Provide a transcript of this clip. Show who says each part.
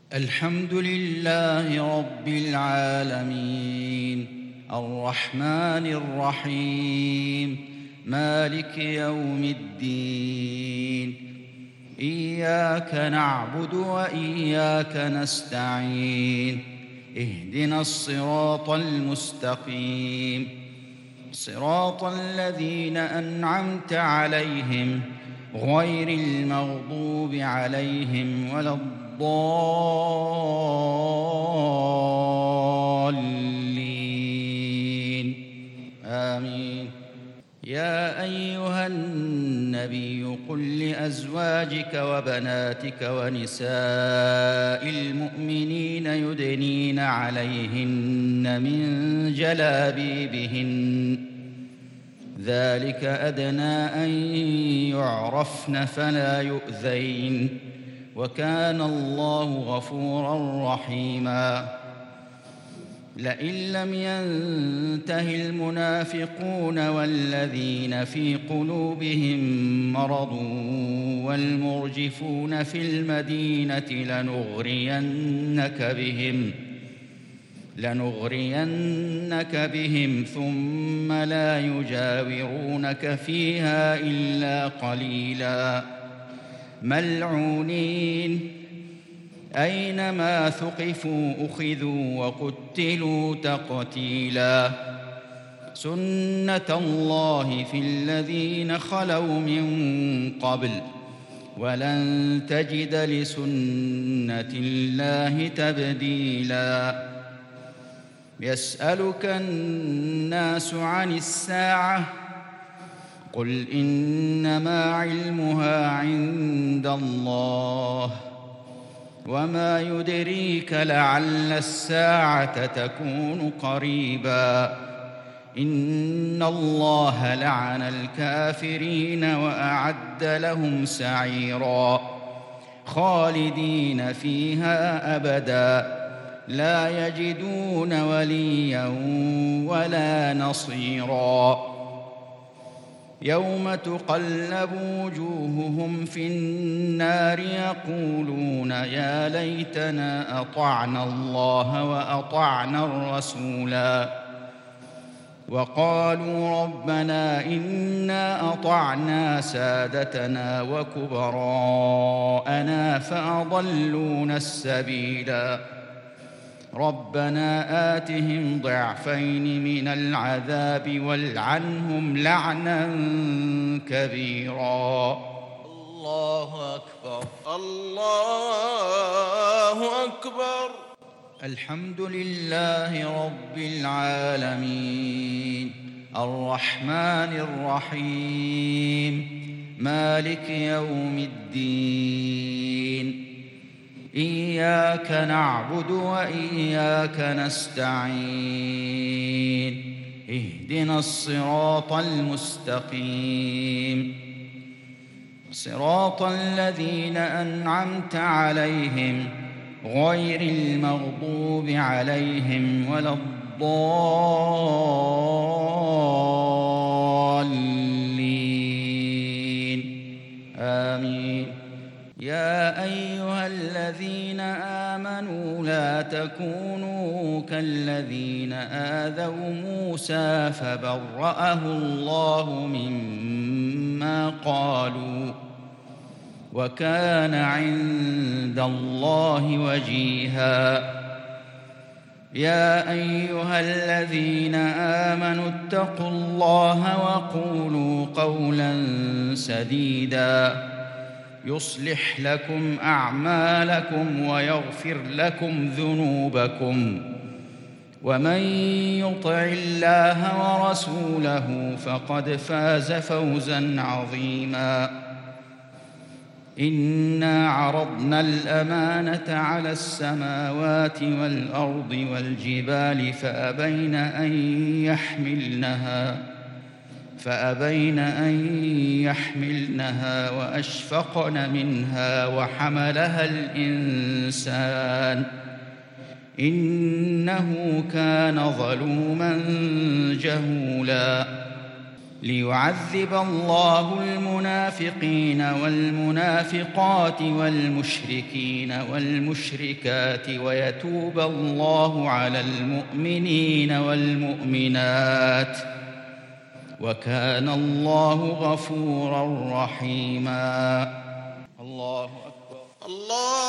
Speaker 1: الحمد لله رب العالمين الرحمن الرحيم مالك يوم الدين إياك نعبد وإياك نستعين اهدنا الصراط المستقيم صراط الذين أنعمت عليهم غير المغضوب عليهم ولا الضالين آمين. يا أيها النبي قل لأزواجك وبناتك ونساء المؤمنين يدنين عليهن من جلابيبهن ذلك أدنى أن يعرفن فلا يؤذين وكان الله غفورا رحيما. لئن لم ينته المنافقون والذين في قلوبهم مرض والمرجفون في المدينة لنغرينك بهم ثم لا يجاورونك فيها إلا قليلا ملعونين أينما ثقفوا أخذوا وقتلوا تقتيلا سنة الله في الذين خلوا من قبل ولن تجد لسنة الله تبديلا. يسألك الناس عن الساعة قل إنما علمها عند الله وما يدريك لعل الساعة تكون قريبا إن الله لعن الكافرين وأعد لهم سعيرا خالدين فيها أبدا لا يجدون وليا ولا نصيرا. يوم تقلب وجوههم في النار يقولون يا ليتنا أطعنا الله وأطعنا الرسولا وقالوا ربنا إنا أطعنا سادتنا وكبراءنا فأضلونا السبيلا ربنا آتهم ضعفين من العذاب والعنهم لعنا كبيرا. الله أكبر الله أكبر. الحمد لله رب العالمين الرحمن الرحيم مالك يوم الدين إياك نعبد وإياك نستعين اهدنا الصراط المستقيم صراط الذين أنعمت عليهم غير المغضوب عليهم ولا الضالين آمين. يا أيها الذين آمنوا لا تكونوا كالذين آذوا موسى فبرأه الله مما قالوا وكان عند الله وجيها. يا أيها الذين آمنوا اتقوا الله وقولوا قولا سديدا يصلح لكم أعمالكم ويغفر لكم ذنوبكم ومن يطع الله ورسوله فقد فاز فوزا عظيما. إنا عرضنا الأمانة على السماوات والأرض والجبال فأبين أن يحملنها وأشفقن منها وحملها الإنسان إنه كان ظلوما جهولا. ليعذب الله المنافقين والمنافقات والمشركين والمشركات ويتوب الله على المؤمنين والمؤمنات وكان الله غفورا رحيما. الله أكبر. الله